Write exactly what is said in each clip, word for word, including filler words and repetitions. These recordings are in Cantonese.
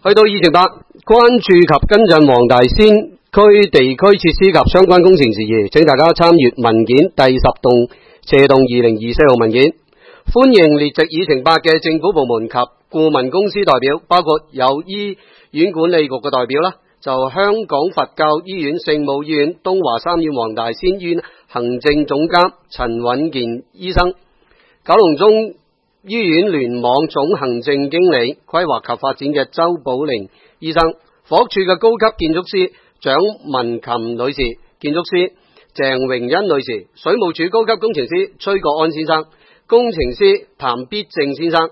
去到議程八，關注及跟進黃大仙區地區設施及相關工程事宜，請大家參閱文件第十棟斜棟二零二四號文件。歡迎列席議程八嘅政府部門及顧問公司代表，包括有醫院管理局嘅代表啦，就香港佛教醫院聖母醫院東華三院黃大仙醫院行政總監陳允健醫生，九龍中醫院聯網總行政經理規劃及發展嘅周寶玲醫生，房屋署嘅高級建築師蔣文琴女士，建築師鄭榮欣女士，水務署高級工程師崔國安先生，工程師譚必正先生，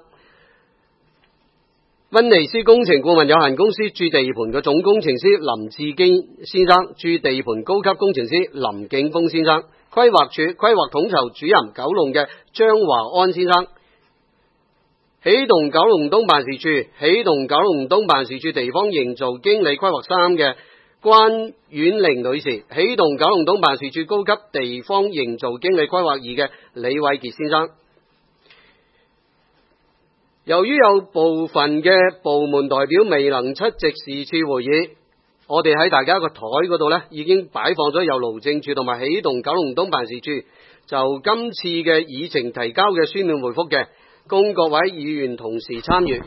溫尼斯工程顧問有限公司駐地盤嘅總工程師林志堅先生，駐地盤高級工程師林景峰先生，規劃署規劃統籌主任九龍嘅張華安先生，起動九龍東辦事處起動九龍東辦事處地方營造經理規劃三嘅關婉玲女士，起動九龍東辦事處高級地方營造經理規劃二嘅李偉傑先生。由於有部分嘅部門代表未能出席是次會議，我哋喺大家個台嗰度呢已經擺放咗由勞政處同埋起動九龍東辦事處就今次嘅議程提交嘅書面回覆嘅，供各位議員同時參閱。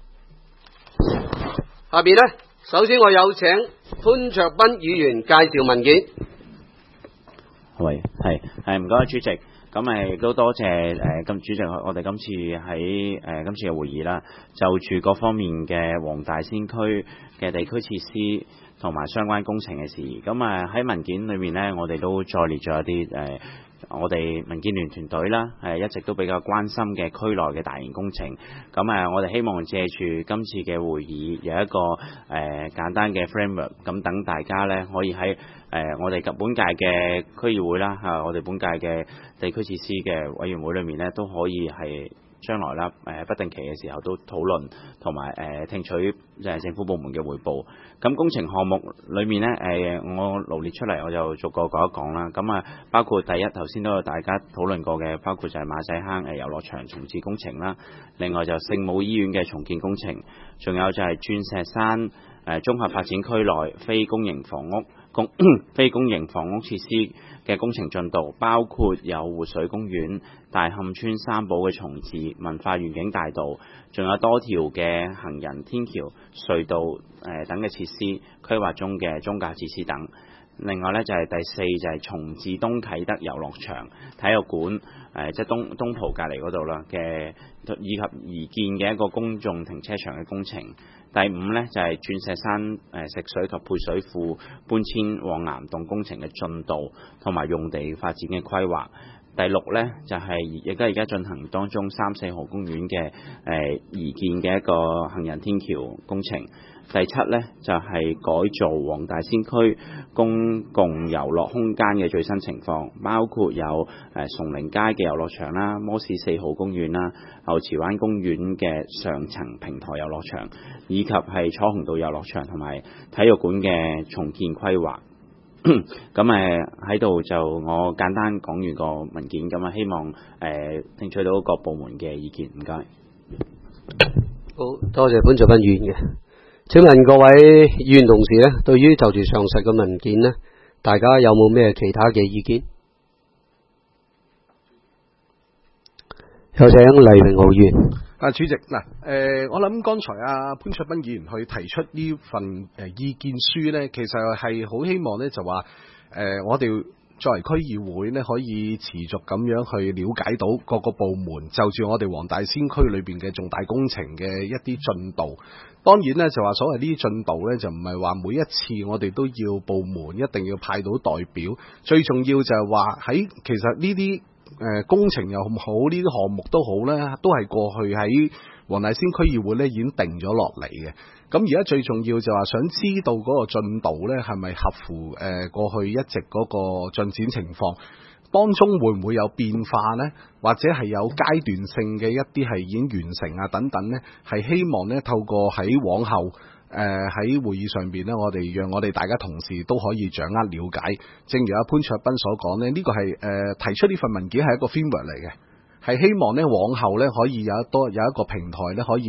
下邊呢，首先我有請潘卓斌議員介紹文件。 喂，係係唔該主席。咁誒都多謝誒今主席，我哋今次喺誒今次嘅會議啦，就住各方面嘅黃大仙區嘅地區設施同埋相關工程嘅事宜。咁誒喺文件裏面呢，我哋都再列咗一啲誒、呃、我哋民建聯團隊啦，係一直都比較關心嘅區內嘅大型工程。咁誒我哋希望借住今次嘅會議有一個誒、呃、簡單嘅 framework， 咁等大家呢可以喺誒、呃、我哋及本屆嘅區議會啦，嚇、啊、我哋本屆嘅地區設施嘅委員會裏面呢，都可以係將來啦，誒、呃、不定期嘅時候都討論同埋誒聽取誒政府部門嘅彙報。咁工程項目裏面呢，誒、呃、我羅列出嚟，我就逐個講一講啦。咁啊，包括第一頭先都有大家討論過嘅，包括就係馬仔坑誒遊樂場重置工程啦，另外就聖母醫院嘅重建工程，仲有就係鑽石山誒綜合發展區內非公營房屋公非公營房屋設施嘅工程進度，包括有活水公園、大磡村三寶嘅重置、文化園景大道，仲有多條嘅行人天橋、隧道誒、呃、等嘅設施規劃中嘅中價設施等。另外呢，就係、是、第四就係重置東啟德遊樂場體育館誒、呃，即係東東浦隔離嗰度啦嘅，以及擬建嘅一個公眾停車場嘅工程。第五呢，就係、是、鑽石山誒、呃、食水及配水庫搬遷往岩洞工程嘅進度同埋用地發展嘅規劃。第六呢，就係亦都而家進行當中三四號公園嘅誒擬建嘅一個行人天橋工程。第七呢，就係、是、改造黃大仙區公共遊樂空間嘅最新情況，包括有誒、呃、崇寧街嘅遊樂場啦、摩士四號公園啦、牛池灣公園嘅上層平台遊樂場，以及係彩虹道遊樂場同埋體育館嘅重建規劃。咁誒喺度就我簡單講完個文件，咁啊希望誒、呃、聽取到各部門嘅意見，唔該。 好多謝潘卓斌議員嘅。請問各位議員同事呢，對於就住上述嘅文件呢，大家有冇咩其他嘅意見？有請黎榮豪議員。 啊，主席嗱，誒、呃，我諗剛才阿潘卓斌議員去提出呢份誒意見書呢，其實係好希望呢，就話誒、呃，我哋作為區議會呢，可以持續咁樣去了解到各個部門就住我哋黃大仙區裏邊嘅重大工程嘅一啲進度。當然呢，就話所謂呢啲進度呢，就唔係話每一次我哋都要部門一定要派到代表，最重要就係話喺其實呢啲誒工程又好，呢啲項目都好呢，都係過去喺黃大仙區議會呢已經定咗落嚟嘅。咁而家最重要就話想知道嗰個進度呢係咪合乎誒過去一直嗰個進展情況，當中會唔會有變化呢？或者係有階段性嘅一啲係已經完成啊等等呢？係希望呢透過喺往後誒喺、呃、會議上邊呢，我哋讓我哋大家同事都可以掌握了解。正如阿潘卓斌所講呢，呢、這個係誒、呃、提出呢份文件係一個 framework 嚟嘅，係希望呢往後呢可以有一多有一個平台呢可以。誒、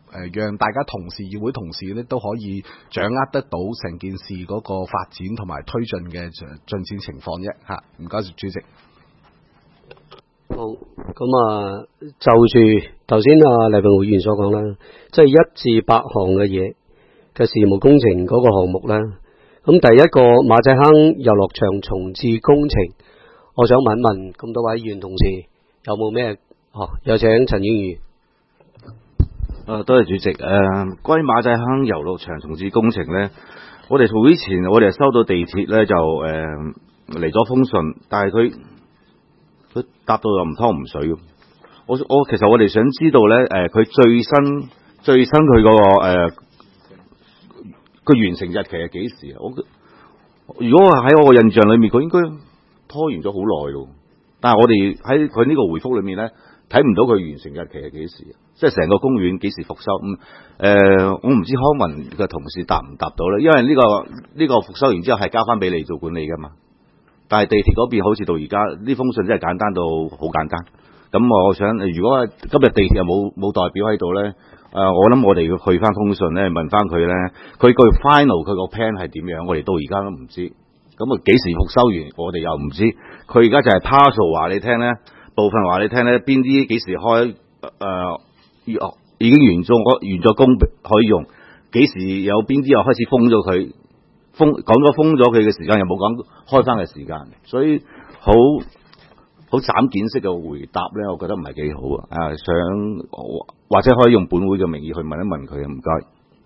誒讓大家同事議會同事咧都可以掌握得到成件事嗰個發展同埋推進嘅進展情況啫嚇。唔該，主席。 好，咁啊，就住頭先啊黎榮會議員所講啦，即係一至八項嘅嘢嘅事務工程嗰個項目咧，咁第一個馬仔坑遊樂場重置工程，我想問一問咁多位議員同事有冇咩？哦，有請陳英宇。 誒，多謝主席。誒、呃，關於馬仔坑遊樂場重置工程咧，我哋會前我哋收到地鐵咧就誒嚟咗封信，但係佢佢答到又唔湯唔水。我我其實我哋想知道咧，誒、呃，佢最新最新佢嗰、那個誒個、呃、完成日期係幾時啊？我如果喺我嘅印象裏面，佢應該拖完咗好耐咯。但係我哋喺佢呢個回覆裏面咧，睇唔到佢完成日期係幾時，即係成個公園幾時復修？咁、嗯、誒、呃，我唔知康文嘅同事答唔答到咧，因為呢、這個呢、這個復修完之後係交翻俾你做管理噶嘛。但係地鐵嗰邊好似到而家呢封信真係簡單到好簡單。咁我想，如果今日地鐵又冇冇代表喺度咧，誒、呃，我諗我哋要去翻封信咧，問翻佢咧，佢個 final 佢個 plan 係點樣？我哋到而家都唔知。咁啊，幾時復修完？我哋又唔知。佢而家就係 partial 話你聽咧，部分話你聽咧，邊啲幾時開？誒、呃，已經完咗，完咗工可以用。幾時有邊啲又開始封咗佢？封講咗封咗佢嘅時間，又冇講開翻嘅時間，所以好好斬件式嘅回答咧，我覺得唔係幾好啊！想或者可以用本會嘅名義去問一問佢啊，唔該。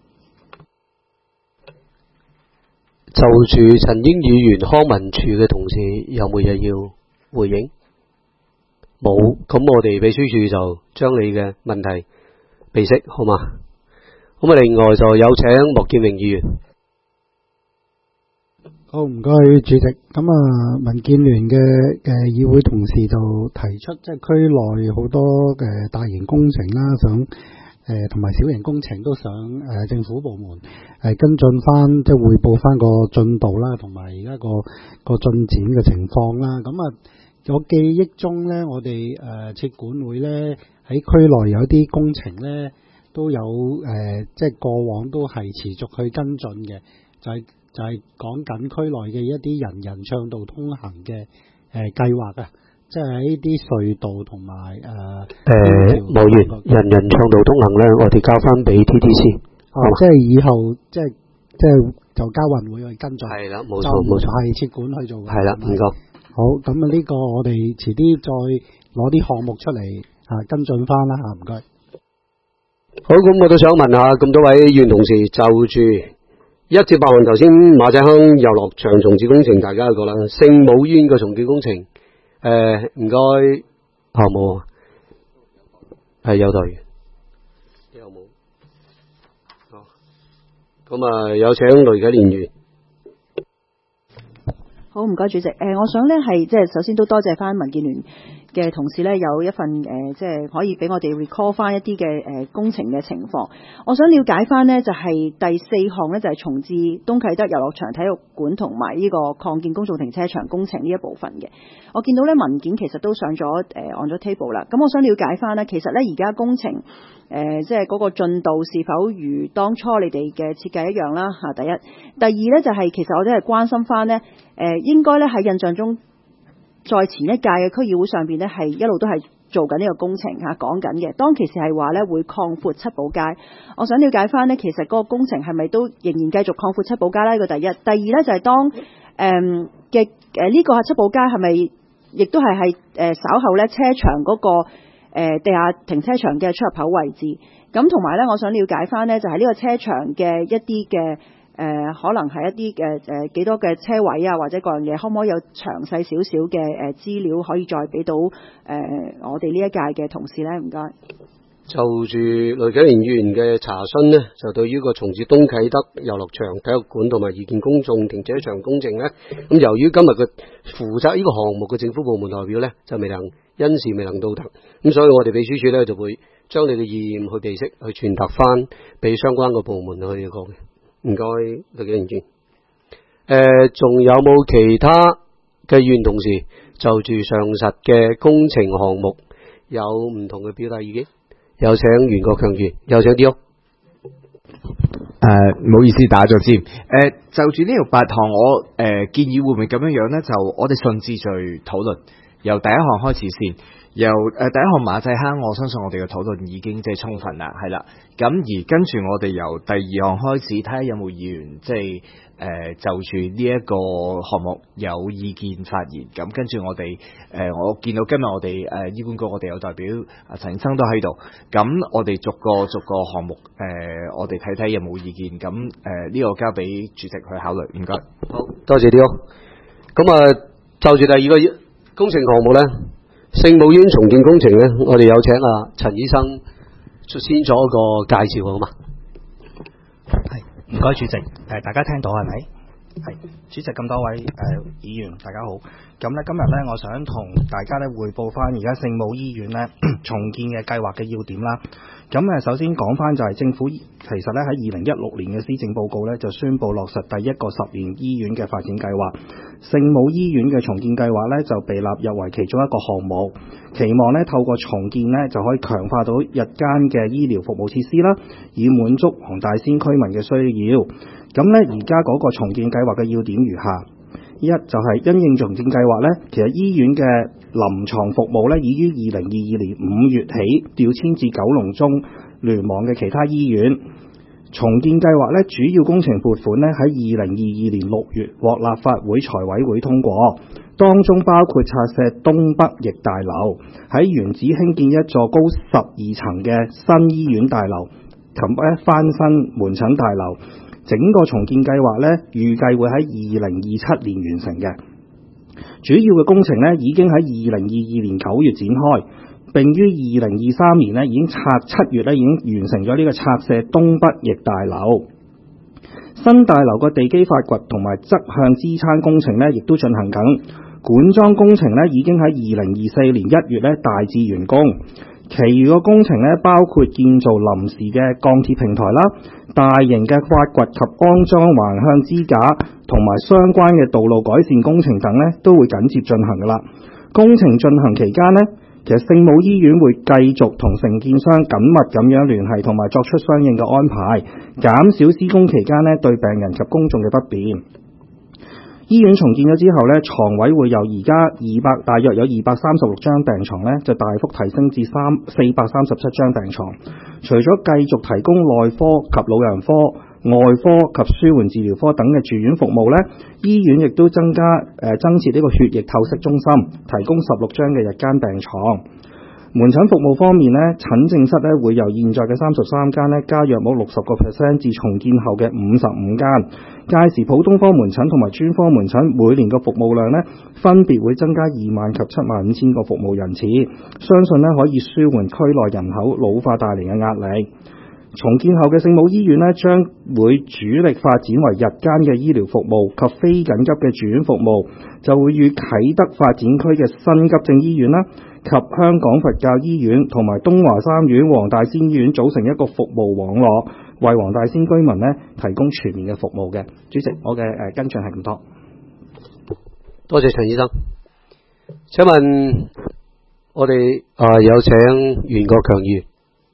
就住陳英議員康文署嘅同事有冇嘢要回應？冇，咁我哋秘書處就將你嘅問題備悉，好嘛？咁啊，另外就有請莫建榮議員。 好，唔該主席。咁啊，民建聯嘅嘅議會同事就提出，即係區內好多嘅大型工程啦，想。誒同埋小型工程都想誒、呃、政府部門誒、呃、跟進翻，即係匯報翻個進度啦，同埋而家個個進展嘅情況啦。咁啊，我記憶中咧，我哋誒設管會咧喺區內有啲工程咧都有誒、呃，即係過往都係持續去跟進嘅，就係、是、就係講緊區內嘅一啲人人暢道通行嘅誒、呃、計劃啊。即係喺啲隧道同埋誒誒， 無緣人人暢道通行咧，我哋交翻俾 T T C。 哦，即係以後即係即係就交運會去跟進。係啦，冇錯冇錯，係設管去做嘅。係啦，唔該。好，咁啊呢個我哋遲啲再攞啲項目出嚟啊跟進翻啦嚇，唔該。 好，咁我都想問下咁多位議員同事，就住一至八項頭先馬仔坑遊樂場重置工程，大家有個啦，聖母醫院嘅重建工程。誒，唔該，好冇？係有待嘅，有冇？好，咁啊，有請雷啟蓮議員。 好，唔該主席。誒、呃，我想咧係即係首先都多謝翻民建聯嘅同事咧，有一份誒、呃，即係可以俾我哋 recall 翻一啲嘅誒工程嘅情況。我想了解翻呢，就係、是、第四項呢，就係、是、重置東啟德遊樂場體育館同埋呢個擴建公眾停車場工程呢一部分嘅。我見到咧文件其實都上咗誒按咗 table 啦。咁我想了解翻呢，其實咧而家工程誒、呃、即係嗰個進度是否如當初你哋嘅設計一樣啦？嚇，第一，第二咧就係、是、其實我哋係關心翻呢。誒、呃、應該咧喺印象中，在前一屆嘅區議會上邊咧係一路都係做緊呢個工程嚇講緊嘅。當其時係話咧會擴闊七寶街，我想了解翻呢，其實嗰個工程係咪都仍然繼續擴闊七寶街呢？呢個第一，第二咧就係、是、當誒嘅誒呢個係七寶街係咪亦都係係誒稍後咧車場嗰、那個誒、呃、地下停車場嘅出入口位置？咁同埋咧，我想了解翻呢，就係、是、呢個車場嘅一啲嘅。誒、呃、可能係一啲嘅誒幾多嘅車位啊，或者各樣嘢，可唔可以有詳細少少嘅誒資料可以再俾到誒、呃、我哋呢一屆嘅同事咧？唔該。 就住雷啟蓮議員嘅查詢呢，就對於個重置東啟德遊樂場體育館同埋擬建公眾停車場工程呢，咁由於今日嘅負責呢個項目嘅政府部門代表呢，就未能因事未能到達，咁所以我哋秘書處呢，就會將你嘅意見去備悉，去傳達翻俾相關嘅部門去講嘅。唔該，雷啟蓮議員。誒，仲有冇其他嘅議員同事就住上述嘅工程項目有唔同嘅表達意見？有請袁國強議員，有請啲屋。 誒，唔好意思打咗先。誒、呃，就住呢條八項，我誒、呃、建議會唔會咁樣樣咧？就我哋順次序討論，由第一項開始先。由誒、呃、第一項馬祭坑，我相信我哋嘅討論已經即係充分啦，係啦。咁而跟住我哋由第二項開始，睇下有冇議員即係誒、呃、就住呢一個項目有意見發言。咁跟住我哋誒、呃，我見到今日我哋誒、呃、醫管局我哋有代表阿陳生都喺度。咁我哋逐個逐個項目誒、呃，我哋睇睇有冇意見。咁誒呢個交俾主席去考慮。唔該。 好多謝啲咯。咁啊，就住第二個工程項目咧。聖母醫院重建工程咧，我哋有請阿陳醫生先做一個介紹好嘛？ 係，唔該主席。誒、呃，大家聽到係咪？係，主席咁多位誒、呃、議員，大家好。咁咧今日咧，我想同大家咧匯報翻而家聖母醫院咧重建嘅計劃嘅要點啦。咁誒，首先講翻就係政府其實咧喺二零一六年嘅施政報告咧就宣布落實第一個十年醫院嘅發展計劃。聖母醫院嘅重建計劃咧就被納入為其中一個項目，期望咧透過重建咧就可以強化到日間嘅醫療服務設施啦，以滿足黃大仙區民嘅需要。咁咧而家嗰個重建計劃嘅要點如下：一就係因應重建計劃咧，其實醫院嘅臨床服務咧已於二零二二年五月起調遷至九龍中聯網嘅其他醫院。重建計劃咧主要工程撥款咧喺二零二二年六月獲立法會財委會通過，當中包括拆卸東北翼大樓，喺原址興建一座高十二層嘅新醫院大樓，同埋翻新門診大樓。整個重建計劃咧預計會喺二零二七年完成嘅。主要嘅工程咧已經喺二零二二年九月展開，並於二零二三年咧已經拆七月咧已經完成咗呢個拆卸東北翼大樓。新大樓個地基發掘同埋側向支撐工程咧亦都進行緊，管樁工程咧已經喺二零二四年一月咧大致完工。其餘個工程咧包括建造臨時嘅鋼鐵平台啦、大型嘅發掘及安裝橫向支架同埋相關嘅道路改善工程等咧都會緊接進行噶啦。工程進行期間咧，其實聖母醫院會繼續同承建商緊密咁樣聯繫，同埋作出相應嘅安排，減少施工期間咧對病人及公眾嘅不便。醫院重建咗之後咧，床位會由而家二百大約有二百三十六張病床咧，就大幅提升至三四百三十七張病床。除咗繼續提供內科及老人科、外科及舒緩治療科等嘅住院服務咧，醫院亦都增加誒、呃、增設呢個血液透析中心，提供十六張嘅日間病床。門診服務方面咧，診症室咧會由現在嘅三十三間咧加約冇六十個 percent 至重建後嘅五十五間。屆時普通科門診同埋專科門診每年嘅服務量咧分別會增加二萬及七萬五千個服務人次，相信咧可以舒緩區內人口老化帶嚟嘅壓力。重建後嘅聖母醫院咧將會主力發展為日間嘅醫療服務及非緊急嘅住院服務，就會與啟德發展區嘅新急症醫院啦及香港佛教醫院同埋東華三院黃大仙醫院組成一個服務網絡，為黃大仙居民咧提供全面嘅服務嘅。主席，我嘅誒、呃、跟進係咁多。 多謝陳醫生。請問我哋啊、呃、有請袁國強議員。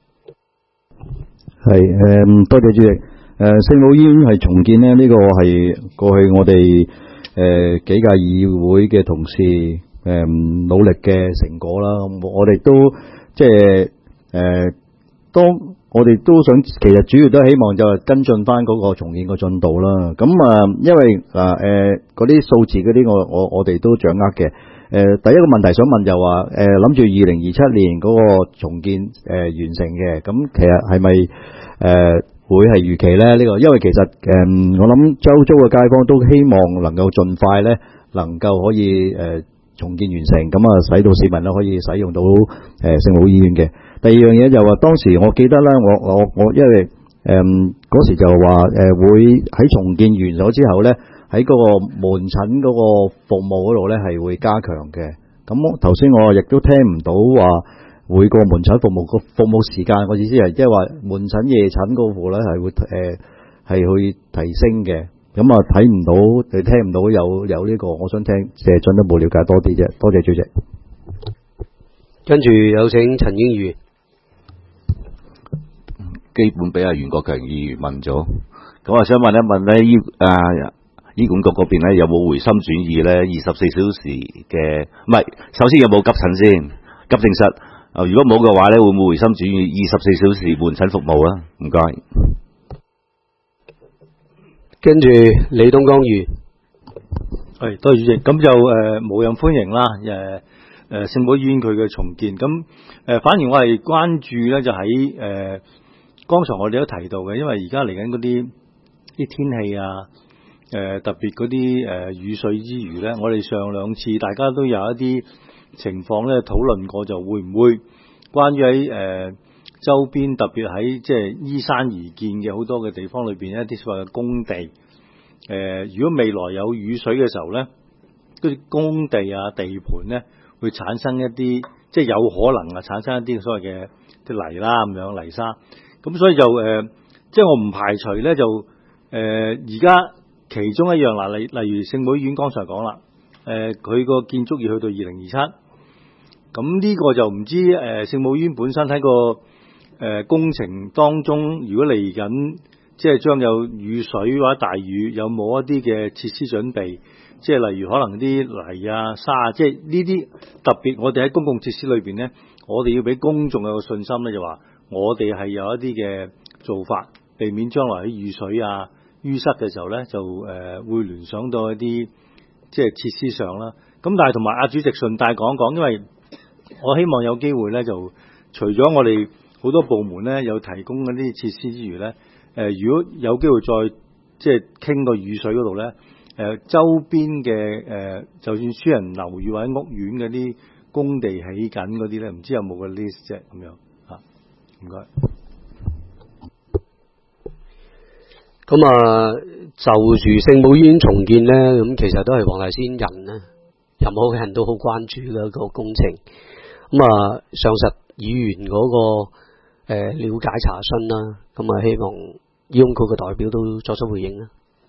係誒、嗯，多謝主席。誒、呃，聖母醫院係重建咧，呢、這個係過去我哋誒、呃、幾屆議會嘅同事誒、呃、努力嘅成果啦。我哋都即係誒，當我哋都想，其實主要都希望就係跟進翻嗰個重建個進度啦。咁啊、呃，因為嗱誒嗰啲數字嗰啲，我我我哋都掌握嘅。誒、呃，第一個問題想問就話，誒諗住二零二七年嗰個重建誒、呃、完成嘅，咁其實係咪誒會係預期咧？呢、這個因為其實誒、呃、我諗周遭嘅街坊都希望能夠盡快咧，能夠可以誒、呃、重建完成，咁啊使到市民咧可以使用到誒聖母醫院嘅。第二樣嘢就話，當時我記得咧，我我我因為誒嗰、呃、時就話誒、呃、會喺重建完咗之後咧。喺嗰個門診嗰個服務嗰度咧，係會加強嘅。咁頭先我亦都聽唔到話每個門診服務個服務時間，我意思係即係話門診夜診嗰個咧係會誒係去提升嘅。咁啊睇唔到，你聽唔到有有呢個，我想聽誒進一步了解多啲啫。多謝主席。 跟住有請陳英議員。 基本俾阿袁國強議員問咗。 咁我想問一問咧，醫啊醫管局嗰邊咧有冇回心轉意咧？二十四小時嘅唔係，首先有冇急診先？急症室啊，如果冇嘅話咧，會唔會回心轉意二十四小時門診服務啊？唔該。 跟住李東江議員， 係多謝主席，咁就誒無任歡迎啦，誒誒聖母醫院佢嘅重建，咁誒、呃、反而我係關注咧就喺誒剛才我哋都提到嘅，因為而家嚟緊嗰啲啲天氣啊，誒、呃、特別嗰啲誒雨水之餘咧，我哋上兩次大家都有一啲情況咧討論過，就會唔會關於喺誒、呃、周邊特別喺即係依山而建嘅好多嘅地方裏邊一啲所謂嘅工地，誒、呃、如果未來有雨水嘅時候咧，嗰啲工地啊地盤咧會產生一啲即係有可能啊產生一啲所謂嘅啲泥啦咁樣泥沙，咁所以就誒、呃、即係我唔排除咧就誒而家其中一樣嗱，例例如聖母醫院剛才講啦，誒佢個建築要去到二零二七，咁呢個就唔知誒、呃、聖母醫院本身喺個誒、呃、工程當中，如果嚟緊即係將有雨水或者大雨，有冇一啲嘅設施準備？即係例如可能啲泥啊沙啊，即係呢啲特別我哋喺公共設施裏邊咧，我哋要俾公眾有個信心咧，就話我哋係有一啲嘅做法，避免將來喺雨水啊淤塞嘅時候咧，就誒、呃、會聯想到一啲即係設施上啦。咁但係同埋阿主席順帶講一講，因為我希望有機會咧，就除咗我哋好多部門咧有提供嗰啲設施之餘咧，誒、呃、如果有機會再即係傾個雨水嗰度咧，誒、呃、周邊嘅誒、呃、就算私人樓宇或者屋苑嗰啲工地起緊嗰啲咧，唔知有冇個 list 啫咁樣嚇？唔該。 咁啊，就住聖母醫院重建咧，咁其實都係黃大仙人咧，任何嘅人都好關注嘅個工程。咁啊，上述議員嗰、那個誒、呃、了解查詢啦，咁啊希望醫管局嘅代表都作出回應啦。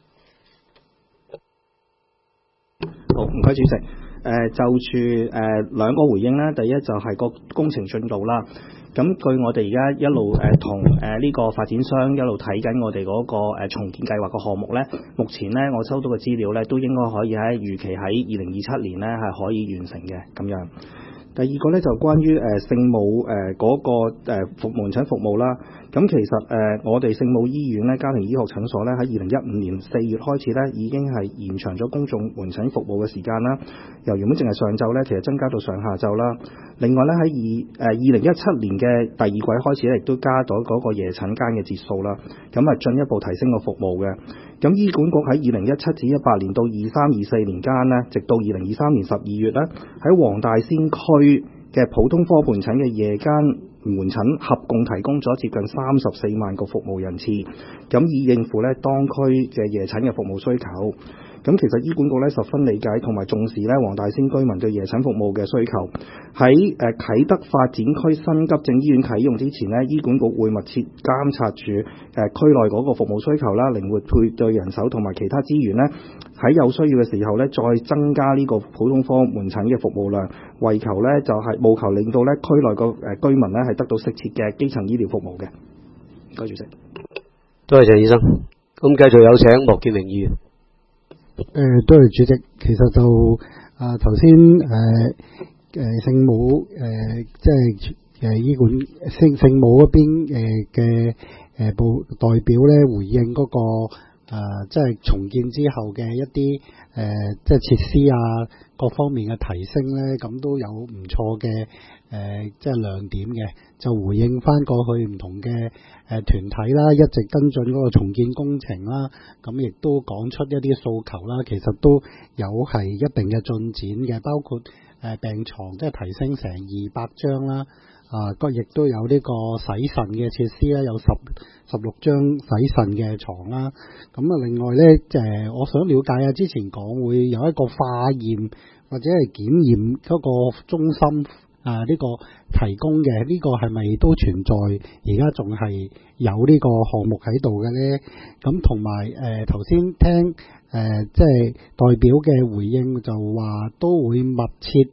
好，唔該主席。誒、呃、就住誒、呃、兩個回應啦，第一就係個工程進度啦。咁據我哋而家一路誒同誒呢個發展商一路睇緊我哋嗰個誒重建計劃個項目咧，目前咧我收到嘅資料咧都應該可以喺預期喺二零二七年咧係可以完成嘅咁樣。第二個咧就關於誒、呃、聖母誒嗰、呃那個誒服門診服務啦。咁其實誒、呃、我哋聖母醫院咧家庭醫學診所咧喺二零一五年四月開始咧已經係延長咗公眾門診服務嘅時間啦。由原本淨係上晝咧，其實增加到上下晝啦。另外咧喺二誒二零一七年嘅第二季開始咧，亦都加咗嗰個夜診間嘅節數啦。咁啊進一步提升個服務嘅。咁醫管局喺二零一七至一八年到二三二四年間呢，直到二零二三年十二月咧，喺黃大仙區嘅普通科門診嘅夜間門診合共提供咗接近三十四萬個服務人次，咁以應付咧當區嘅夜診嘅服務需求。咁其實醫管局咧十分理解同埋重視咧黃大仙居民對夜診服務嘅需求。喺誒、呃、啟德發展區新急症醫院啟用之前咧，醫管局會密切監察住誒、呃、區內嗰個服務需求啦，靈活配對人手同埋其他資源咧，喺有需要嘅時候咧，再增加呢個普通科門診嘅服務量，為求咧就係、是、務求令到咧區內個誒居民咧係得到適切嘅基層醫療服務嘅。多謝主席。 多謝鄭醫生。咁繼續有請莫建明議員。 誒、呃，多謝主席。其實就啊頭先誒誒聖母誒、呃、即係誒醫管聖聖母嗰邊誒嘅誒部代表咧回應嗰、那個啊、呃、即係重建之後嘅一啲誒、呃、即係設施啊各方面嘅提升咧，咁都有唔錯嘅誒即係亮點嘅，就回應翻過去唔同嘅誒、呃、團體啦，一直跟進嗰個重建工程啦，咁亦都講出一啲訴求啦，其實都有係一定嘅進展嘅，包括誒、呃、病床即係提升成二百張啦，啊個亦都有呢個洗腎嘅設施啦，有十十六張洗腎嘅床啦，咁啊另外咧誒、呃、我想了解下之前講會有一個化驗或者係檢驗嗰個中心。啊！呢、這個提供嘅呢、這個係咪都存在？而家仲係有呢個項目喺度嘅咧？咁同埋誒頭先聽誒、呃、即係代表嘅回應就話都會密切誒、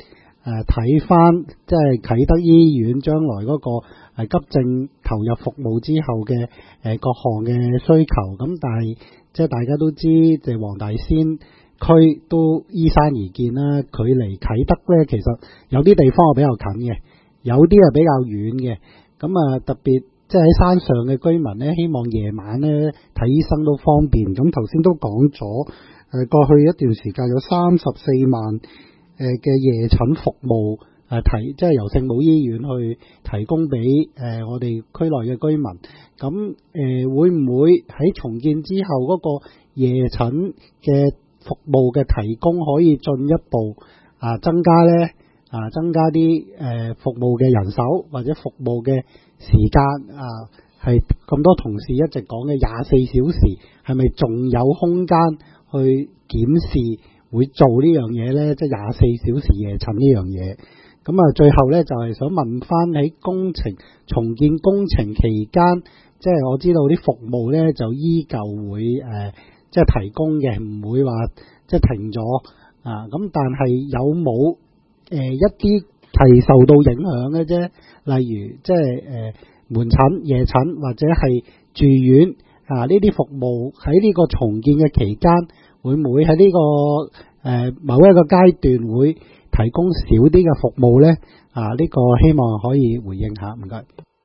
誒睇翻即係啟德醫院將來嗰個誒急症投入服務之後嘅誒各項嘅需求，咁但係即係大家都知，即係黃大仙區都依山而建啦，距離啟德咧其實有啲地方係比較近嘅，有啲係比較遠嘅，咁啊特別即係喺山上嘅居民咧，希望夜晚咧睇醫生都方便。咁頭先都講咗，誒過去一段時間有三十四萬誒嘅夜診服務誒提，即係由聖母醫院去提供俾誒我哋區內嘅居民。咁誒會唔會喺重建之後嗰個夜診嘅服務嘅提供可以進一步啊增加咧？啊增加啲誒服務嘅人手或者服務嘅時間啊，係咁多同事一直講嘅廿四小時，係咪仲有空間去檢視會做呢樣嘢呢？即係廿四小時夜診呢樣嘢。咁啊，最後呢，就係、是、想問翻喺工程重建工程期間，即係我知道啲服務呢就依舊會誒、呃、即係提供嘅，唔會話即係停咗啊。咁但係有冇誒、呃、一啲係受到影響嘅啫？例如即係誒門診、夜診或者係住院啊，呢啲服務喺呢個重建嘅期間，會唔會喺呢、這個誒、呃、某一個階段會提供少啲嘅服務咧？啊，呢、這個希望可以回應下，唔該。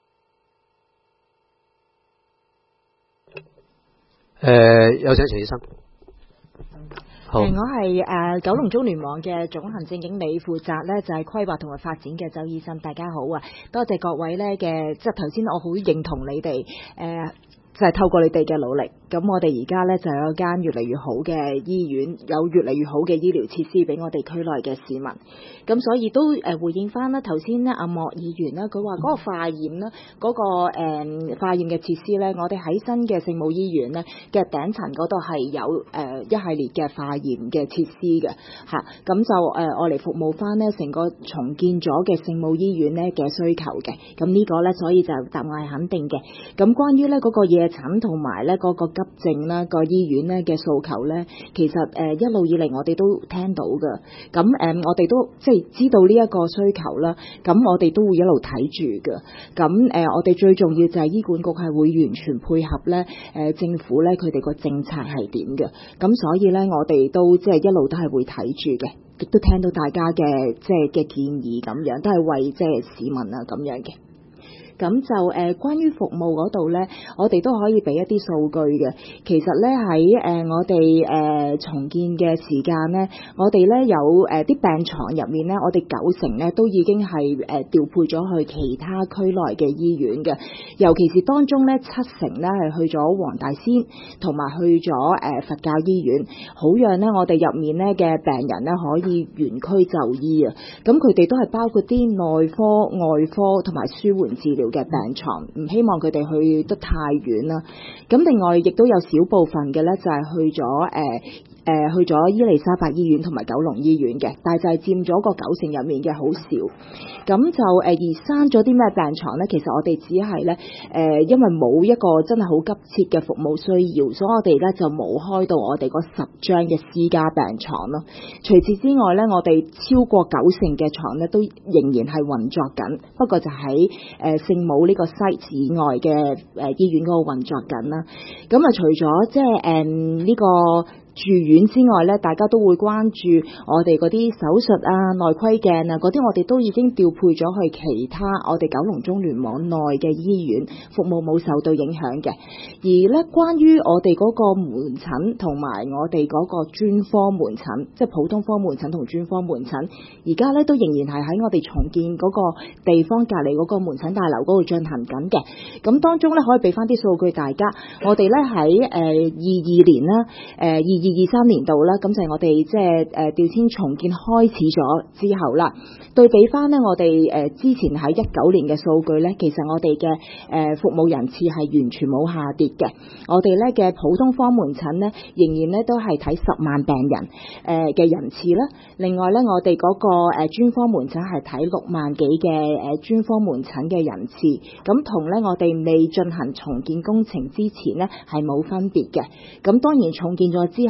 誒、呃，有請陳醫生。好， 我係誒、呃、九龍中聯網嘅總行政經理，負責咧就係、是、規劃同埋發展嘅周醫生。大家好啊，多謝各位咧嘅，即係頭先我好認同你哋誒。呃就係透過你哋嘅努力，咁我哋而家咧就有一間越嚟越好嘅醫院，有越嚟越好嘅醫療設施俾我哋區內嘅市民。咁所以都誒回應翻啦，頭先咧阿莫議員啦，佢話嗰個化驗啦，嗰、嗰個誒、嗯、化驗嘅設施咧，我哋喺新嘅聖母醫院咧嘅頂層嗰度係有誒、呃、一系列嘅化驗嘅設施嘅嚇，咁就誒我嚟服務翻咧成個重建咗嘅聖母醫院咧嘅需求嘅。咁呢個咧，所以就答案係肯定嘅。咁關於咧嗰個夜診同埋咧嗰個急症啦、個醫院咧嘅訴求咧，其實誒、呃、一路以嚟我哋都聽到㗎。咁誒、呃、我哋都即係知道呢一個需求啦。咁我哋都會一路睇住㗎。咁誒、呃、我哋最重要就係醫管局係會完全配合咧誒、呃、政府咧佢哋個政策係點嘅。咁所以咧我哋都即係一路都係會睇住嘅，亦都聽到大家嘅即係嘅建議咁樣，都係為即係市民啊咁樣嘅。咁就誒、呃、關於服務嗰度咧，我哋都可以俾一啲數據嘅。其實咧喺誒我哋誒、呃、重建嘅時間咧，我哋咧有誒啲、呃、病床入面咧，我哋九成咧都已經係誒、呃、調配咗去其他區內嘅醫院嘅。尤其是當中咧七成咧係去咗黃大仙同埋去咗誒、呃、佛教醫院，好讓咧我哋入面咧嘅病人咧可以原區就醫啊。咁佢哋都係包括啲內科、外科同埋舒緩治療嘅病床，唔希望佢哋去得太遠啦。咁另外亦都有少部分嘅咧，就係去咗誒。呃誒、呃、去咗伊利沙伯醫院同埋九龍醫院嘅，但係就係佔咗個九成入面嘅好少。咁就誒、呃、而生咗啲咩病床咧？其實我哋只係咧誒，因為冇一個真係好急切嘅服務需要，所以我哋咧就冇開到我哋嗰十張嘅私家病床咯。除此之外咧，我哋超過九成嘅床咧都仍然係運作緊，不過就喺誒聖母呢個 site 以外嘅誒、呃、醫院嗰度運作緊啦。咁啊，除咗即係誒呢個住院之外咧，大家都會關注我哋嗰啲手術啊、內窺鏡啊嗰啲，我哋都已經調配咗去其他我哋九龍中聯網內嘅醫院，服務冇受到影響嘅。而咧，關於我哋嗰個門診同埋我哋嗰個專科門診，即係普通科門診同專科門診，而家咧都仍然係喺我哋重建嗰個地方隔離嗰個門診大樓嗰度進行緊嘅。咁當中咧可以俾翻啲數據大家，我哋咧喺誒二二年啦，誒二二二三年度啦，咁就係我哋即係誒調遷重建開始咗之後啦，對比翻呢，我哋誒之前喺一九年嘅數據咧，其實我哋嘅誒服務人次係完全冇下跌嘅。我哋咧嘅普通科門診咧，仍然咧都係睇十萬病人誒嘅人次啦。另外咧，我哋嗰個誒專科門診係睇六萬幾嘅誒專科門診嘅人次，咁同咧我哋未進行重建工程之前咧係冇分別嘅。咁當然重建咗之後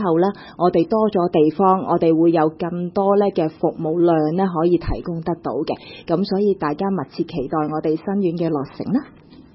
後呢，我哋多咗地方，我哋會有更多咧嘅服務量咧可以提供得到嘅。咁所以大家密切期待我哋新院嘅落成啦。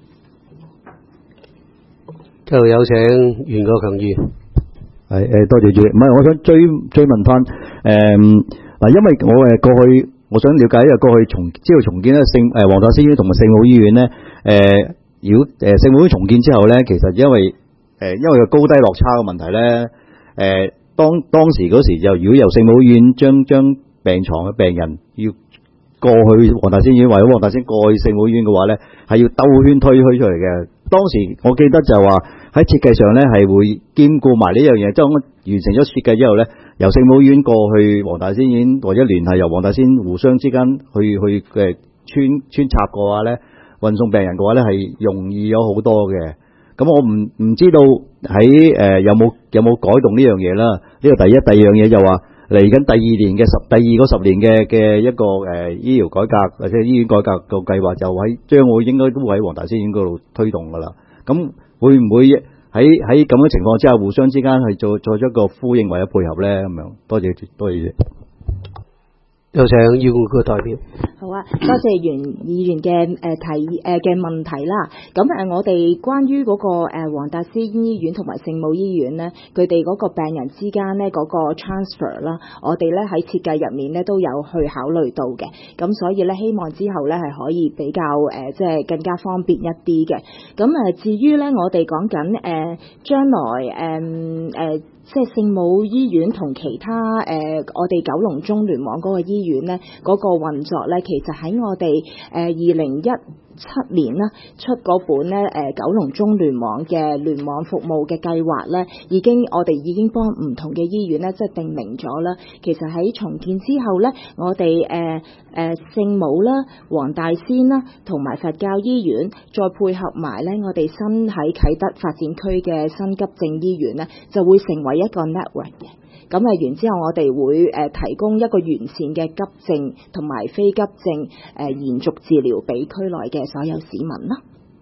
繼續有請袁國強議員。 係誒，多謝主席。唔係，我想追追問翻誒嗱，因為我誒過去我想了解，因為過去重知道重建咧聖誒黃大仙醫院同埋聖母醫院咧誒，如果誒聖母醫院重建之後咧，其實因為誒、呃、因為個高低落差嘅問題咧，誒、呃、當當時嗰時就如果由聖母醫院將將病床嘅病人要過去黃大仙醫院或者黃大仙過去聖母醫院嘅話咧，係要兜圈推推出嚟嘅。當時我記得就話喺設計上咧係會兼顧埋呢樣嘢，即係完成咗設計之後咧，由聖母醫院過去黃大仙醫院或者聯繫由黃大仙互相之間去去嘅穿穿插嘅話咧，運送病人嘅話咧係容易咗好多嘅。咁我唔唔知道喺誒、呃、有冇有冇改動呢樣嘢啦？呢個第一，第二樣嘢就話嚟緊第二年嘅十第二個十年嘅嘅一個誒、呃、醫療改革或者醫院改革個計劃，就喺將會應該都會喺黃大仙醫院嗰度推動噶啦。咁會唔會喺喺咁嘅情況之下，互相之間係做做咗一個呼應或者配合咧？咁樣多謝多謝。 有請醫管局代表。 好啊，多謝袁議員嘅誒提誒嘅問題啦。咁誒，我哋關於嗰個誒黃大仙醫院同埋聖母醫院咧，佢哋嗰個病人之間咧嗰個 transfer 啦，我哋咧喺設計入面咧都有去考慮到嘅。咁所以咧，希望之後咧係可以比較誒即係更加方便一啲嘅。咁誒，至於咧我哋講緊誒將來誒誒。呃呃即係聖母醫院同其他誒、呃，我哋九龍中聯網嗰個醫院咧，嗰、那個運作咧，其實喺我哋誒二零一七年啦出嗰本咧誒、呃、九龍中聯網嘅聯網服務嘅計劃咧，已經我哋已經幫唔同嘅醫院咧，即係定明咗啦。其實喺重建之後咧，我哋誒誒聖母啦、黃大仙啦，同埋佛教醫院，再配合埋咧我哋新喺啟德發展區嘅新急症醫院咧，就會成為一個 network 嘅。咁啊，然之後我哋會誒提供一個完善嘅急症同埋非急症誒、呃、延續治療俾區內嘅所有市民啦。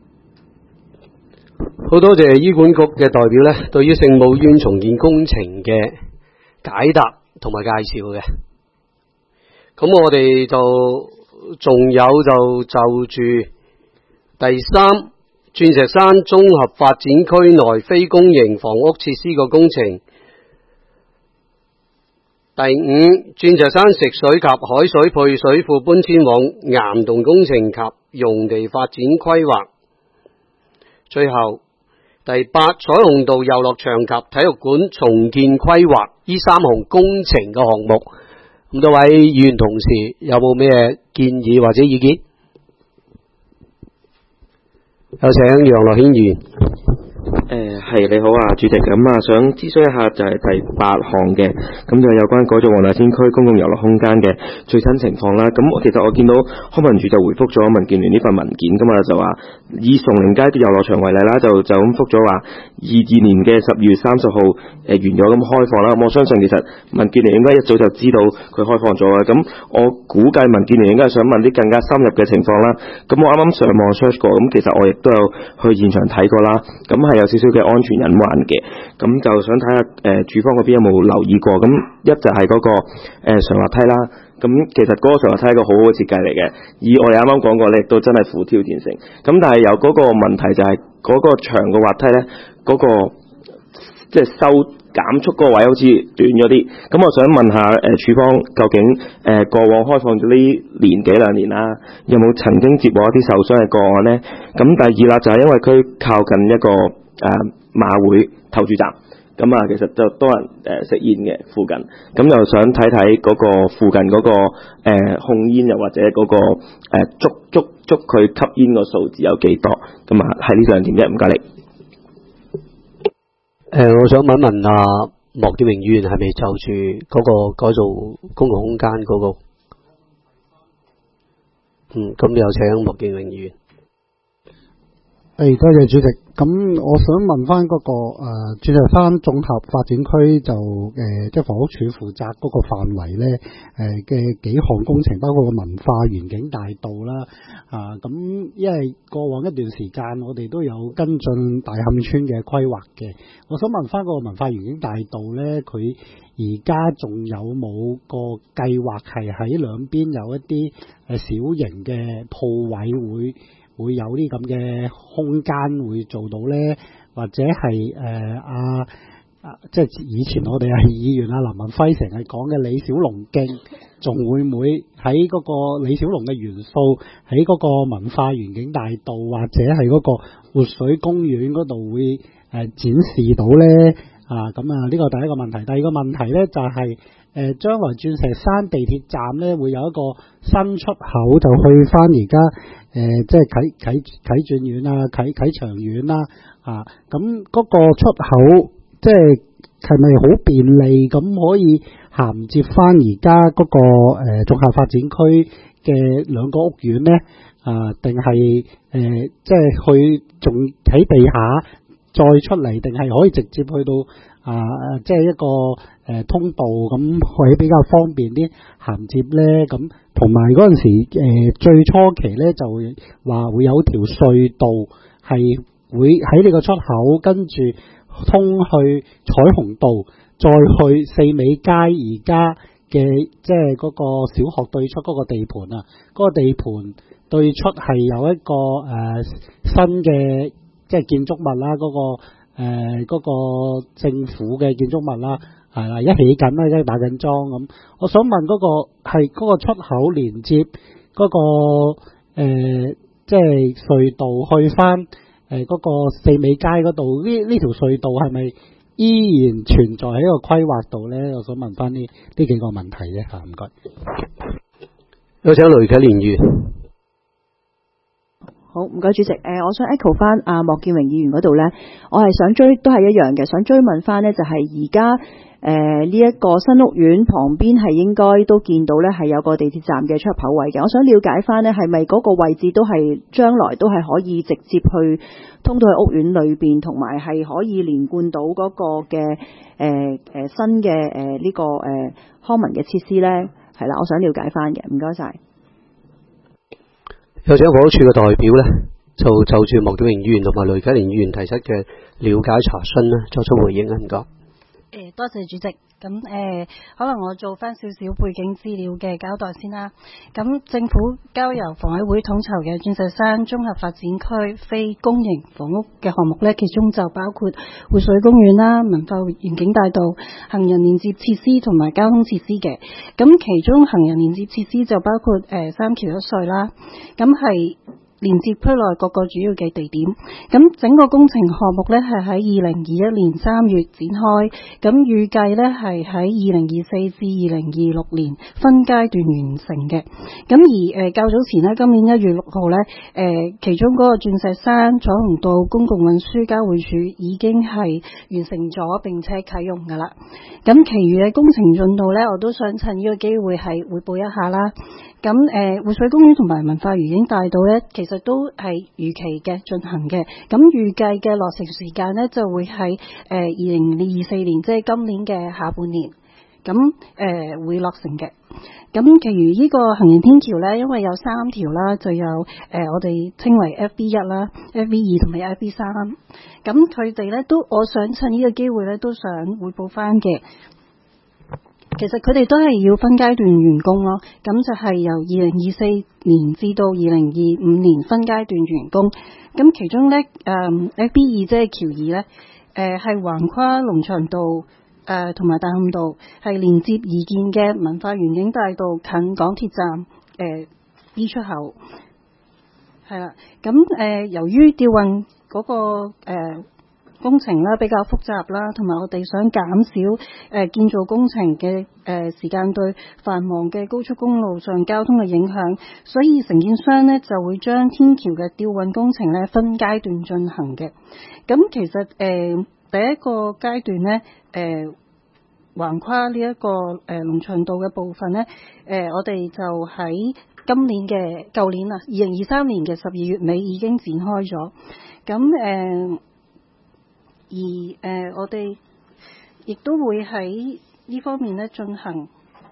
好多謝醫管局嘅代表咧，對於聖母醫院重建工程嘅解答同埋介紹嘅。咁我哋就仲有就就住第三鑽石山綜合發展區內非公營房屋設施個工程。第五，鑽石山食水及海水配水庫搬遷往岩洞工程及用地發展規劃。最後，第八，彩虹道遊樂場及體育館重建規劃呢三項工程嘅項目，咁多位議員同事有冇咩建議或者意見？有請楊樂軒議員。 誒係、呃、你好啊，主席，咁啊想諮詢一下就係第八項嘅，咁就有關改造黃大仙區公共遊樂空間嘅最新情況啦。咁我其實我見到康文署就回覆咗民建聯呢份文件噶嘛，就話以崇寧街嘅遊樂場為例啦，就就咁覆咗話二二年嘅十二月三十號誒完咗咁開放啦。咁我相信其實民建聯應該一早就知道佢開放咗嘅，咁我估計民建聯應該係想問啲更加深入嘅情況啦。咁我啱啱上網 search 過，咁其實我亦都有去現場睇過啦，咁係有少少嘅安全隱患嘅，咁就想睇下誒署方嗰邊有冇留意過。咁一就係嗰、那個誒、呃、上滑梯啦，咁其實嗰個上滑梯係一個好好嘅設計嚟嘅，以我哋啱啱講過咧，亦都真係苦挑戰性。咁但係有嗰個問題就係、是、嗰、那個長嘅滑梯咧，嗰、那個即係收減速嗰個位好似短咗啲。咁我想問下誒署方究竟誒、呃、過往開放咗呢年幾兩年啦，有冇曾經接獲一啲受傷嘅個案咧？咁第二啦就係、是、因為佢靠近一個誒、呃、馬會投注站，咁啊其實就多人誒食、呃、煙嘅附近，咁又想睇睇嗰個附近嗰、那個誒、呃、控煙又或者嗰、那個誒、呃、捉捉捉佢吸煙個數字有幾多？咁啊係呢兩點啫，唔該你。 誒、呃，我想問問啊，莫建榮議員係咪就住嗰個改造公共空間嗰、那個？嗯，咁有請莫建榮議員。 誒，多謝主席。咁我想問翻嗰、那個誒，轉入翻綜合發展區就誒、呃，即係房屋署負責嗰個範圍咧，誒、呃、嘅幾項工程，包括個文化園景大道啦，啊，咁因為過往一段時間我哋都有跟進大磡村嘅規劃嘅，我想問翻個文化園景大道咧，佢而家仲有冇個計劃係喺兩邊有一啲誒小型嘅鋪位會？會有啲咁嘅空間會做到咧，或者係誒啊啊，即係以前我哋係議員啊林文輝成日講嘅李小龍徑，仲會唔會喺嗰個李小龍嘅元素喺嗰個文化園景大道或者係嗰個活水公園嗰度會誒、呃、展示到咧？啊，咁啊呢個第一個問題，第二個問題咧就係、是。誒、呃、將來鑽石山地鐵站咧會有一個新出口，就去翻而家誒即係啟啟啟鑽苑啊、啟啟祥苑啦啊，咁嗰個出口即係係咪好便利咁可以銜接翻而家嗰個誒綜合發展區嘅兩個屋苑咧？啊，定係誒即係去仲喺地下再出嚟，定係可以直接去到啊即係一個？誒、呃、通道咁會比較方便啲銜接咧，咁同埋嗰陣時誒、呃、最初期咧就話會有條隧道係會喺呢個出口，跟住通去彩虹道，再去四美街而家嘅即係嗰個小學對出嗰個地盤啊，嗰、嗰個地盤對出係有一個誒、呃、新嘅即係建築物啦，嗰、嗰個誒嗰、嗰個政府嘅建築物啦。係啦，一起緊啦，即係打緊樁咁。我想問嗰、嗰個係嗰個出口連接嗰、嗰個、呃、即係隧道去翻誒嗰個四美街嗰度，呢呢條隧道係咪依然存在喺個規劃度咧？我想問翻呢呢幾個問題啫嚇，唔該。 有請雷啟蓮議員。 好，唔該主席。誒、呃，我想 echo 翻阿莫建榮議員嗰度咧，我係想追都係一樣嘅，想追問翻咧就係而家。誒呢一個新屋苑旁邊係應該都見到呢係有個地鐵站嘅出口位嘅，我想了解翻呢係咪嗰個位置都係將來都係可以直接去通到去屋苑裏邊，同埋係可以連貫到嗰個嘅誒誒新嘅誒呢個誒、呃、康文嘅設施呢？係啦，我想了解翻嘅，唔該晒。 有請房屋署嘅代表呢，就就住莫建榮議員同埋雷啟蓮議員提出嘅了解查詢呢作出回應啊，唔該。 誒，多謝主席。咁誒、呃，可能我做翻少少背景資料嘅交代先啦。咁政府交由房委會統籌嘅鑽石山綜合發展區非公營房屋嘅項目呢，其中就包括活水公園啦、文化園景大道、行人連接設施同埋交通設施嘅。咁其中行人連接設施就包括誒、呃、三橋一隧啦，咁係連接區內各個主要嘅地點，咁整個工程項目呢係喺二零二一年三月展開，咁預計呢係喺二零二四至二零二六年分階段完成嘅。咁而誒、呃、較早前呢，今年一月六號呢，誒、呃、其中嗰個鑽石山彩虹道公共運輸交匯處已經係完成咗並且啟用㗎啦。咁其餘嘅工程進度呢，我都想趁呢個機會係匯報一下啦。咁誒活水公園同埋文化園景大道咧，其實都係如期嘅進行嘅。咁預計嘅落成時間咧，就會喺誒二零二四年，即係今年嘅下半年。咁誒、呃、會落成嘅。咁其餘呢個行人天橋咧，因為有三條啦，就有誒、呃、我哋稱為 F B 一啦、F B 二同埋 F B 三。咁佢哋咧都，我想趁呢個機會咧，都想匯報翻嘅。其實佢哋都係要分階段完工咯，咁就係由二零二四年至到二零二五年分階段完工。咁其中咧，誒、嗯、F B 二即係橋二咧，誒係橫跨龍翔道誒同埋大磡道，係連接擬建嘅文化園景大道近港鐵站誒、呃、B 出口。係啦，咁誒、呃、由於吊運嗰、那個誒。呃工程啦比較複雜啦，同埋我哋想減少誒、呃、建造工程嘅誒、呃、時間對繁忙嘅高速公路上交通嘅影響，所以承建商呢就會將天橋嘅吊運工程呢分階段進行嘅。咁其實誒、呃、第一個階段呢，誒、呃、橫跨呢、這、一個誒龍翔道嘅部分呢，誒、呃、我哋就喺今年嘅舊年啊，二零二三年嘅十二月尾已經展開咗。咁誒、呃，而誒、呃、我哋亦都會喺呢方面咧進行。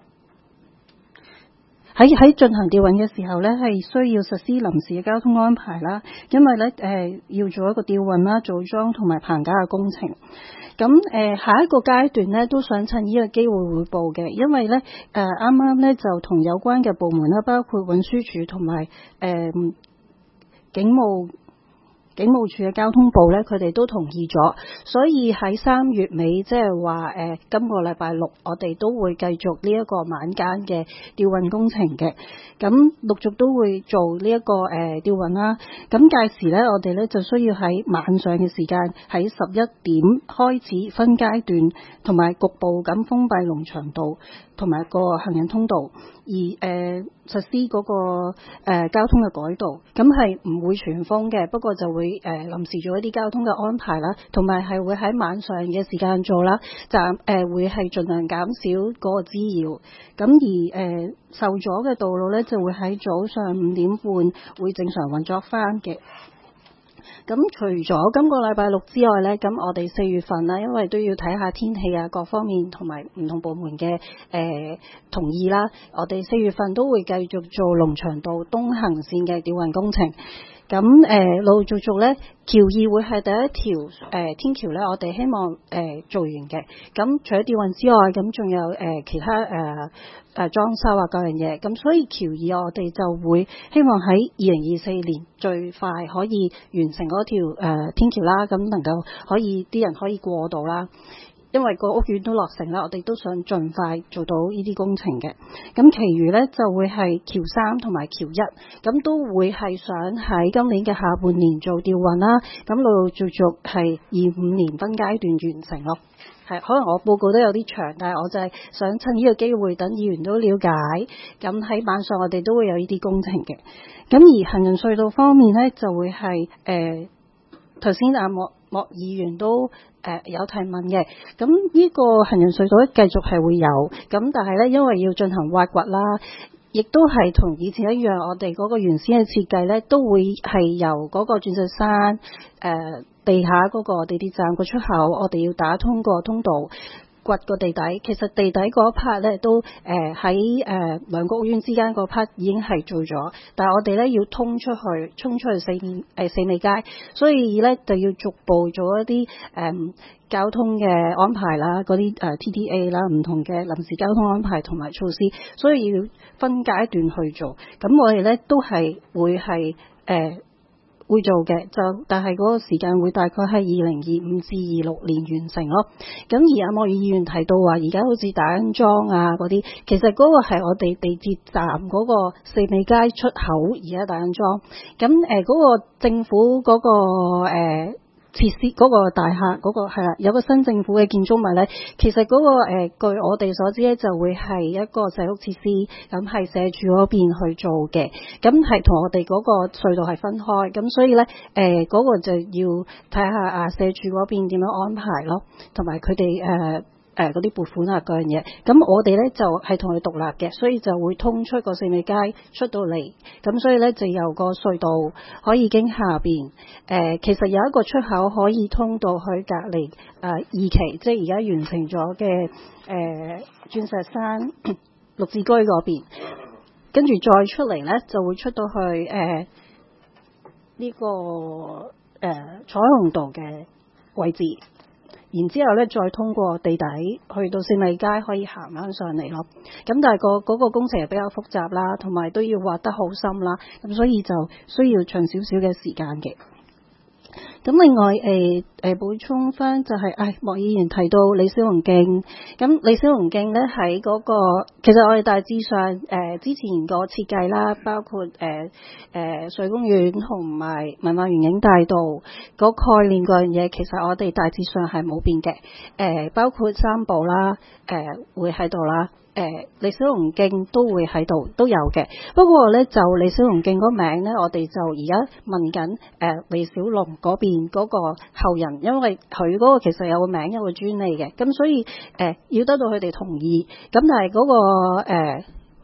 喺喺進行調運嘅時候呢，係需要實施臨時嘅交通安排啦，因為呢誒、呃、要做一個調運啦、組裝同埋棚架嘅工程。咁誒、呃、下一個階段呢，都想趁呢個機會匯報嘅，因為呢誒啱啱呢就同有關嘅部門啦，包括運輸署同埋誒警務。警務處嘅交通部呢，佢哋都同意咗，所以喺三月尾，即係話誒，今個禮拜六，我哋都會繼續呢一個晚間嘅調運工程嘅。咁陸續都會做呢、這、一個誒、呃、調運啦。咁屆時呢，我哋呢就需要喺晚上嘅時間，喺十一點開始分階段，同埋局部咁封閉龍翔道同埋個行人通道。而誒、呃、實施嗰、那個、呃、交通嘅改道，咁係唔會全封嘅，不過就會誒、呃、臨時做一啲交通嘅安排啦，同埋係會喺晚上嘅時間做啦，暫誒、呃、會係盡量減少嗰個滋擾。咁而誒、呃、受阻嘅道路呢，就會喺早上五點半會正常運作翻嘅。咁除咗今個禮拜六之外呢，咁我哋四月份啦，因為都要睇下天氣啊，各方面同埋唔同部門嘅誒、呃、同意啦，我哋四月份都會繼續做龍翔道東行線嘅調運工程。咁誒、呃、陸陸續續咧，橋二會係第一條誒、呃、天橋咧，我哋希望誒、呃、做完嘅。咁除咗調運之外，咁仲有誒、呃、其他誒誒、呃呃、裝修啊各樣嘢。咁所以橋二我哋就會希望喺二零二四年最快可以完成嗰條誒、呃、天橋啦，咁能夠可以啲人可以過到啦。因為個屋苑都落成啦，我哋都想盡快做到呢啲工程嘅。咁其餘呢就會係橋三同埋橋一，咁都會係想喺今年嘅下半年做調運啦。咁陸陸續續係二五年分階段完成咯。係可能我報告都有啲長，但係我就係想趁呢個機會等議員都了解。咁喺晚上我哋都會有呢啲工程嘅。咁而行人隧道方面呢，就會係誒頭先阿莫莫議員都誒、呃、有提問嘅，咁呢個行人隧道咧繼續係會有，咁但係咧因為要進行挖掘啦，亦都係同以前一樣，我哋嗰個原先嘅設計咧都會係由嗰個鑽石山誒、呃、地下嗰個地鐵站個出口，我哋要打通個通道。掘個地底，其實地底嗰 part 咧都誒喺誒兩個屋苑之間嗰 part 已經係做咗，但係我哋咧要通出去，衝出去四面誒、呃、四美街，所以咧就要逐步做一啲誒、呃、交通嘅安排啦，嗰啲誒 T T A 啦，唔同嘅臨時交通安排同埋措施，所以要分階段去做。咁我哋咧都係會係誒。呃會做嘅，就但係嗰個時間會大概係二零二五至二六年完成咯。咁而阿莫議員提到話，而家好似打緊樁啊嗰啲，其實嗰個係我哋地鐵站嗰個四美街出口而家打緊樁。咁誒嗰個政府嗰、嗰個誒。呃設施嗰、那個大廈嗰、那個係啦，有個新政府嘅建築物咧，其實嗰、那個誒、呃、據我哋所知咧，就會係一個社屋設施，咁係社署嗰邊去做嘅，咁係同我哋嗰個隧道係分開，咁所以咧誒嗰個就要睇下啊社署嗰邊點樣安排咯，同埋佢哋誒。誒嗰啲撥款啊嗰樣嘢，咁我哋咧就係同佢獨立嘅，所以就會通出個四美街出到嚟，咁所以咧就由個隧道可以經下邊誒、呃，其實有一個出口可以通到去隔離誒、呃、二期，即係而家完成咗嘅誒鑽石山綠置居嗰邊，跟住再出嚟咧就會出到去誒呢、呃這個誒、呃、彩虹道嘅位置。然之後咧，再通過地底去到四美街，可以行翻上嚟咯。咁但係個嗰個工程係比較複雜啦，同埋都要挖得好深啦，咁所以就需要長少少嘅時間嘅。咁另外誒誒、呃呃、補充翻就係、是，誒莫議員提到李小龍徑，咁李小龍徑咧喺嗰個，其實我哋大致上誒、呃、之前個設計啦，包括誒誒、呃、水公園同埋文化園景大道嗰概念嗰樣嘢，其實我哋大致上係冇變嘅，誒、呃、包括三步啦，誒、呃、會喺度啦。誒、呃、李小龍徑都會喺度都有嘅，不過咧就李小龍徑嗰名咧，我哋就而家問緊誒、呃、李小龍嗰邊嗰個後人，因為佢嗰個其實有個名有個專利嘅，咁所以誒、呃、要得到佢哋同意，咁但係嗰、嗰個誒、呃、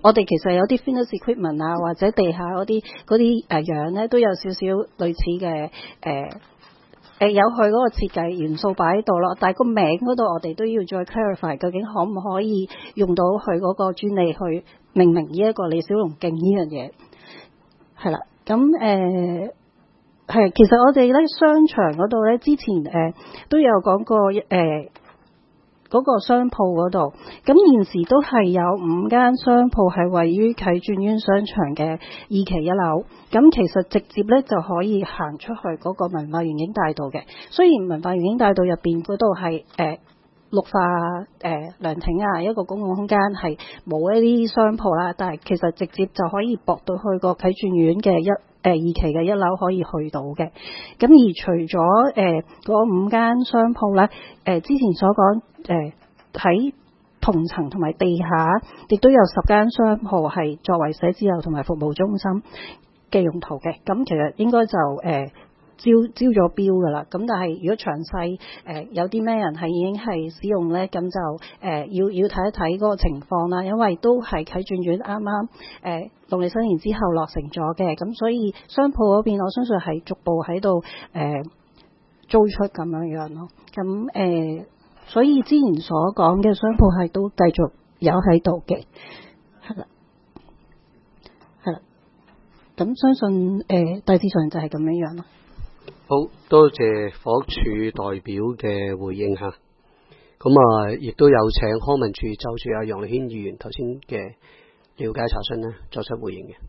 我哋其實有啲 fitness equipment 啊，或者地下嗰啲嗰啲誒樣咧，都有少少類似嘅誒誒有佢嗰個設計元素擺喺度咯。但係個名嗰度我哋都要再 clarify， 究竟可唔可以用到佢嗰個專利去命名呢一個李小龍徑呢樣嘢？係啦，咁誒係其實我哋咧商場嗰度咧之前誒、呃、都有講過誒。呃嗰個商鋪嗰度，咁現時都係有五間商鋪係位於啟駿苑商場嘅二期一樓，咁其實直接咧就可以行出去嗰個文化園景大道嘅。雖然文化園景大道入邊嗰度係誒綠化誒涼亭啊，一個公共空間係冇一啲商鋪啦，但係其實直接就可以駁到去個啟駿苑嘅一誒、呃、二期嘅一樓可以去到嘅。咁而除咗誒嗰五間商鋪咧，誒、呃、之前所講。誒喺同層同埋地下，亦都有十間商鋪係作為寫字樓同埋服務中心嘅用途嘅。咁其實應該就誒、呃、招招咗標㗎啦。咁但係如果詳細誒、呃、有啲咩人係已經係使用咧，咁就誒、呃、要要睇一睇嗰個情況啦。因為都係啟駿苑啱啱誒農曆新年之後落成咗嘅，咁所以商鋪嗰邊我相信係逐步喺度誒租出咁樣樣咯。咁誒。呃所以之前所講嘅商鋪係都繼續有喺度嘅，係啦，係啦。咁相信誒、呃、大致上就係咁樣樣咯。 好多謝房屋署代表嘅回應嚇。咁啊，亦都有請康文署就住阿楊麗軒議員頭先嘅了解查詢咧作出回應嘅。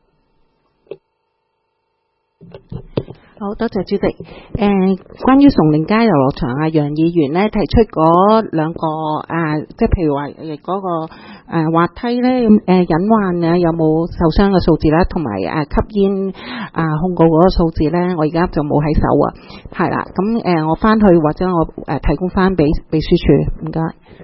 好多謝主席。誒、呃，關於崇寧街遊樂場啊，楊議員咧提出嗰兩個啊，即係譬如話誒嗰個誒、啊、滑梯咧，誒、呃、隱患啊，有冇受傷嘅數字啦，同埋誒吸煙啊控告嗰個數字咧，我而家就冇喺手啊。係啦，咁誒、呃、我翻去或者我誒、呃、提供翻俾秘書處，唔該。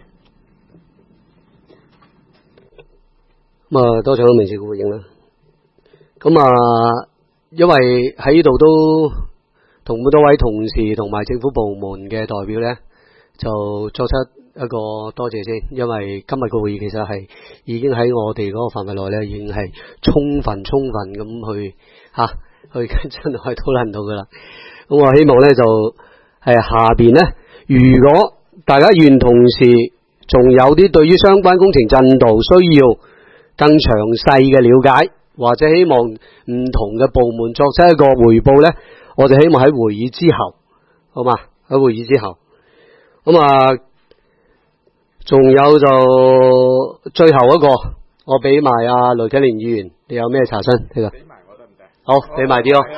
咁啊，多謝我明示嘅回應啦。咁啊。因為喺呢度都同咁多位同事同埋政府部門嘅代表呢，就作出一個多謝先。因為今日個會議其實係已經喺我哋嗰個範圍內呢，已經係充分充分咁去吓、啊、去跟進去討論到噶啦。咁我希望呢，就係下邊呢，如果大家原同事仲有啲對於相關工程進度需要更詳細嘅了解，或者希望唔同嘅部門作出一個匯報呢，我哋希望喺會議之後，好嘛？喺會議之後，咁啊，仲有就最後一個，我俾埋阿雷啟蓮議員，你有咩查詢？呢個俾埋我得唔得？好，俾埋啲咯。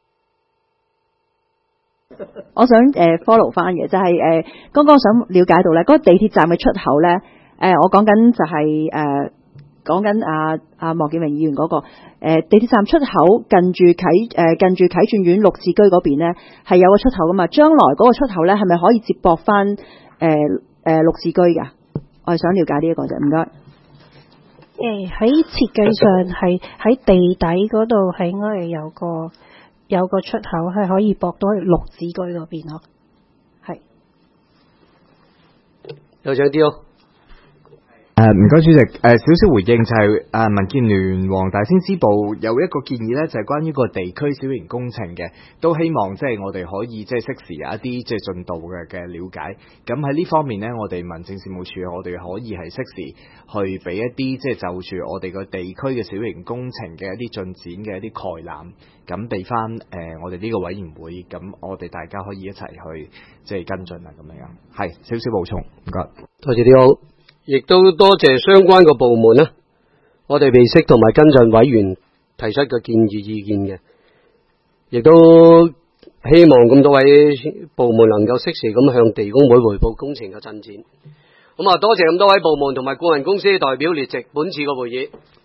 我想誒、呃、follow 翻嘅就係誒剛剛想了解到咧，嗰、那個地鐵站嘅出口咧，誒、呃、我講緊就係、是、誒。呃講緊阿阿莫建榮議員嗰、那個誒、呃、地鐵站出口近住啟誒、呃、近住啟駿苑綠置居嗰邊咧係有個出口噶嘛？將來嗰個出口咧係咪可以接駁翻誒誒綠置居噶？我係想了解呢一個啫，唔該。 誒喺設計上係喺地底嗰度係應該係有個有個出口係可以駁到去綠置居嗰邊咯。係。 有請啲咯。 誒唔該主席，誒、呃、少少回應就係、是、誒、呃、民建聯黃大仙支部有一個建議咧，就係、是、關於個地區小型工程嘅，都希望即係我哋可以即係適時有一啲即係進度嘅嘅了解。咁喺呢方面咧，我哋民政事務處我哋可以係適時去俾一啲即係就住我哋個地區嘅小型工程嘅一啲進展嘅一啲概覽，咁俾翻誒我哋呢個委員會，咁我哋大家可以一齊去即係跟進啊咁樣。係少少補充，唔該。 多謝你好。亦都多謝相關嘅部門啦，我哋備悉同埋跟進委員提出嘅建議意見嘅，亦都希望咁多位部門能夠適時咁向地工會匯報工程嘅進展。咁啊，多謝咁多位部門同埋顧問公司嘅代表列席本次嘅會議。